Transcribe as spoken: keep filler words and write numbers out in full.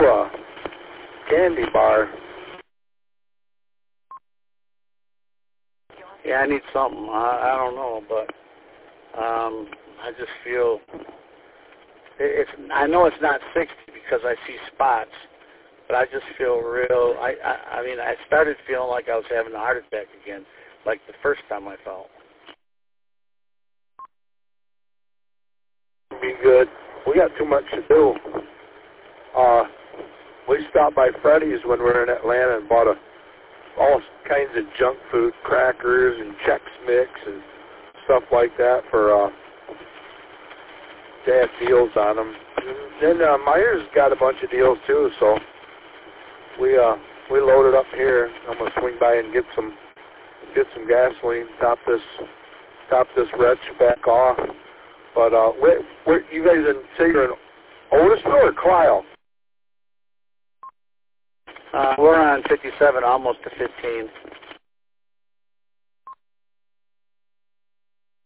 a candy bar. Yeah, I need something. I, I don't know, but um, I just feel it, it's. I know it's not sixty because I see spots, but I just feel real. I, I, I mean, I started feeling like I was having a heart attack again, like the first time I felt. Be good. We got too much to do. Uh, we stopped by Freddy's when we were in Atlanta and bought a, all kinds of junk food, crackers and Chex Mix and stuff like that for uh, they have deals on them. Then uh, Myers got a bunch of deals too, so we uh, we loaded up here. I'm gonna swing by and get some get some gasoline. Top this top this wretch back off. But uh, where, where you guys in? Say you're in Otisville or Clio? Uh, we're on fifty-seven, almost to fifteen.